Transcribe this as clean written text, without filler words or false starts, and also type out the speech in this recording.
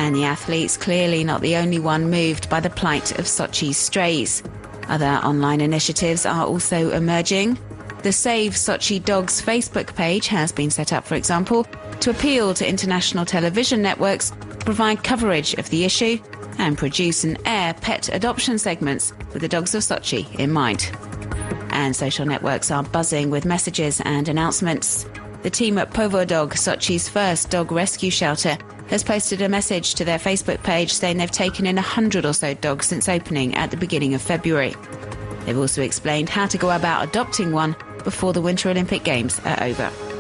And the athlete's clearly not the only one moved by the plight of Sochi's strays. Other online initiatives are also emerging. The Save Sochi Dogs Facebook page has been set up, for example, to appeal to international television networks to provide coverage of the issue and produce and air pet adoption segments with the dogs of Sochi in mind. And social networks are buzzing with messages and announcements. The team at Povodog, Sochi's first dog rescue shelter, has posted a message to their Facebook page saying they've taken in 100 or so dogs since opening at the beginning of February. They've also explained how to go about adopting one before the Winter Olympic Games are over.